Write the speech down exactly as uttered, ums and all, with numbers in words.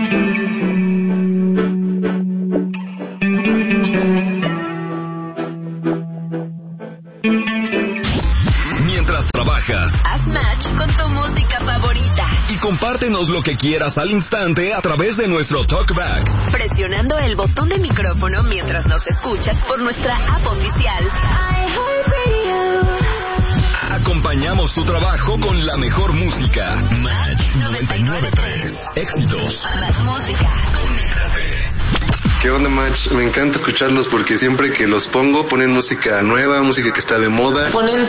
Haz match con tu música favorita y compártenos lo que quieras al instante a través de nuestro TalkBack, presionando el botón de micrófono mientras nos escuchas por nuestra app oficial. Acompañamos tu trabajo con la mejor música. Match noventa y nueve punto tres. Éxitos. Más música. ¿Qué onda, Match? Me encanta escucharlos porque siempre que los pongo ponen música nueva, música que está de moda. Ponen